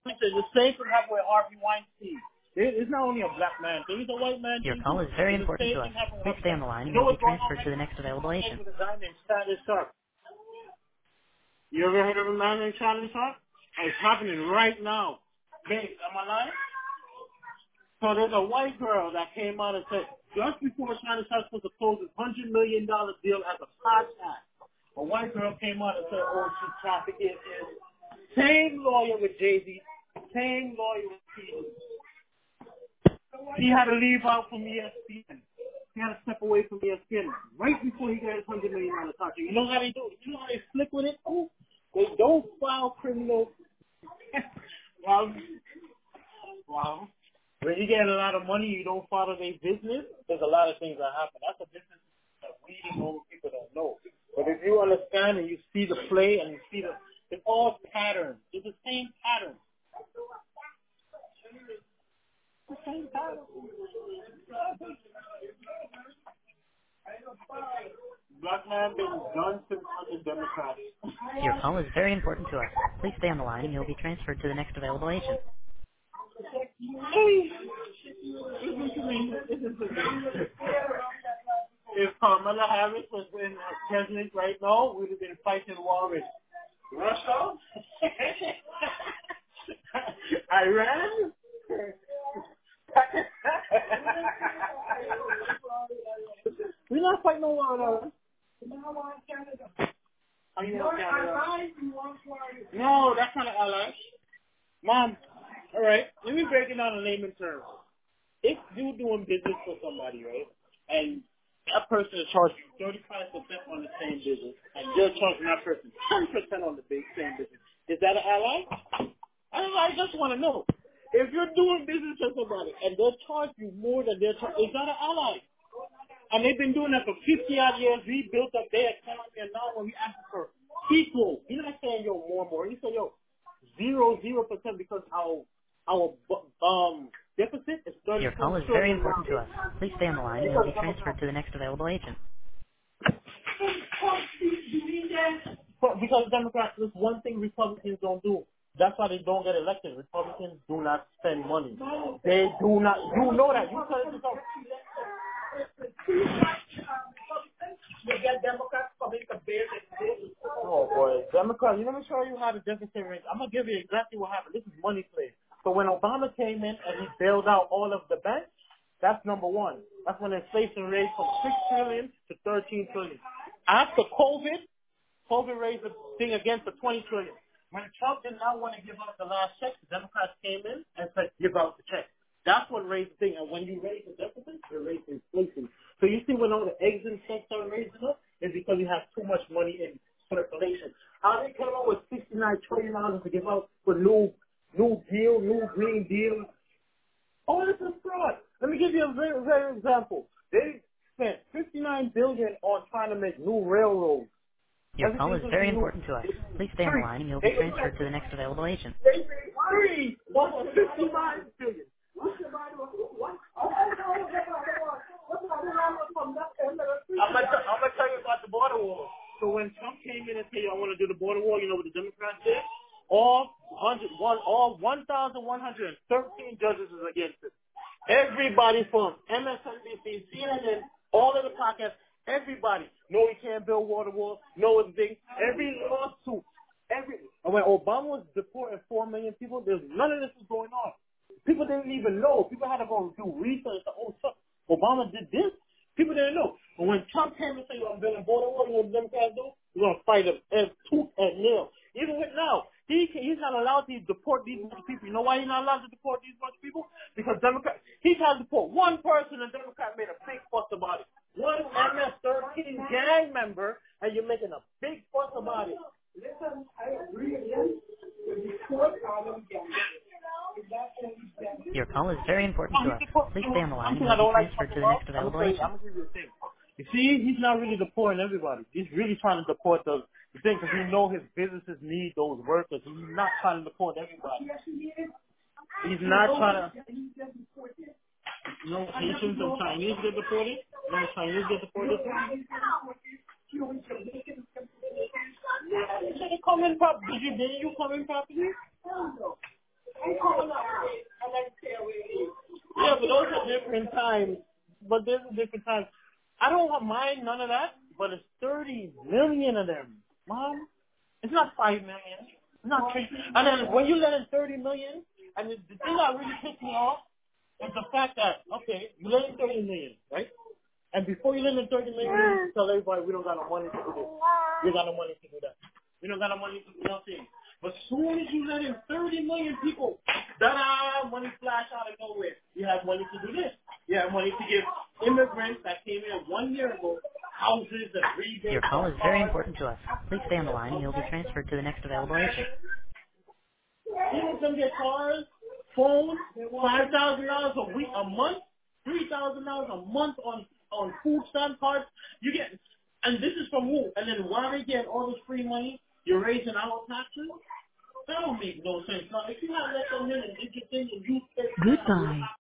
The same thing happened with Harvey Weinstein. It's not only a black man thing, it's a white man Your thing call too. is very It's the important same to us. thing happened with Please Harvey stay on the Weinstein. line You and know you'll be what's going on transferred to right the now? next available There's agent. a guy named Shannon Sharp. You ever heard of a man named Shannon Sharp? It's happening right now. Babe, am I lying? So there's a white girl that came out and said, just before Shannon Sharp was supposed to close this $100 million deal as a podcast, a white girl came out and said, oh, she's trafficking this. Same lawyer with Jay-Z, same lawyer with P. He had to leave out from ESPN. He had to step away from ESPN right before he got his $100 million contract. You know how they do it? You know how they slick with it? Oh, they don't file criminal. well, well, when you get a lot of money, you don't follow their business. There's a lot of things that happen. That's a business that we know people don't know. But if you understand and you see the play and you see it's all patterns. It's the same pattern. The same pattern. Black man been done since under Democrats. Your call is very important to us. Please stay on the line and you'll be transferred to the next available agent. Hey, listen to me. Listen to me. If Kamala Harris was in president right now, we'd have been fighting war with Russia, Iran. We're not fighting no war now. Are you want Canada? No, that's not an ally. Mom, all right, let me break it down in layman terms. If you're doing business for somebody, right, and that person is charging you 35% on the same business, and you're charging that person 10% on the same business, is that an ally? I just want to know. If you're doing business for somebody and they'll charge you more than they're charging, is that an ally? And they've been doing that for 50 odd years. We built up their economy, and now when we ask for equal, he's not saying yo more. He said yo 0% because our deficit is Your 34 call is very trillion important to dollars. us. Please stay on the line and you'll Because be transferred to the next available agent. because Democrats, there's one thing Republicans don't do. That's why they don't get elected. Republicans do not spend money. They do not. You know that. You tell it yourself. You get Democrats coming to bear this. Oh boy, Democrats. Let me show you how the deficit rate. I'm gonna give you exactly what happened. This is money play. So when Obama came in and he bailed out all of the banks, that's number one. That's when inflation raised from 6 trillion to 13 trillion. After COVID raised the thing again for 20 trillion. When Trump did not want to give out the last check, the Democrats came in and said, give out the check. That's what raised the thing. And when you raise the deficit, you raise inflation. So you see when all the eggs and stuff start raising up, it's because you have too much money in circulation. How they came up with $69 trillion to give out for new green deal. Oh, this is fraud. Let me give you a very example. They spent $59 billion on trying to make new railroads. Your call Everything's is going to very be new. important to us. It's Please stay on the free. line and you'll be They transferred to the next available agent. free. What was $59 billion? I'm gonna tell you about the border wall. So when Trump came in and said, "I want to do the border wall," you know what the Democrats did? All 1,113 judges is against it. Everybody from MSNBC, CNN, all of the podcasts, everybody. No, we can't build water walls. No, it's big. Every lawsuit, and when Obama was deporting 4 million people, there's none of this was going on. People didn't even know. People had to go do research. Oh, Trump, Obama did this. People didn't know. But when Trump came and said, "I'm building border wall," you know what the Democrats do? We're gonna fight him tooth and nail. Even with now, he's not allowed to deport these bunch of people. You know why he's not allowed to deport these bunch of people? Because Democrats, he tried to deport one person, and Democrats made a big fuss about it. One MS-13 gang member, and you're making a big fuss about it. Listen, I agree again. Your call is very important to us. Please stay on the line and I you'll be don't like transferred to fucking the up. next I'm available gonna agent. give you a thing. You see, he's not really deporting everybody. He's really trying to deport the thing because he know his businesses need those workers. He's not trying to deport everybody. He's not trying to. No Haitians and Chinese get deported. No Chinese get deported. Did you come in properly? different times. But there's a different time. I don't mind none of that, but it's 30 million of them. Mom, it's not 5 million. It's not 3. And then when you let in 30 million, and the thing that really pissed me off is the fact that, okay, you let in 30 million, right? And before you let in 30 million, you tell everybody we don't got no money to do this. We got no money to do that. We don't got no money to do nothing. But as soon as you let in 30 million people, da-da, money flash out of nowhere. You have money to do this. You have money to give immigrants that came in 1 year ago houses and Your rebates call on is very cars. important to us. Please stay on the line and you'll be transferred to the next available agent. People can get cars, phones, $5,000 a week, a month, $3,000 a month on food stamp cards. You get, and this is from who? And then while they get all this free money, you're raising our taxes. That don't make no sense. Now, if you have less than a million, you can think and you pay Goodbye.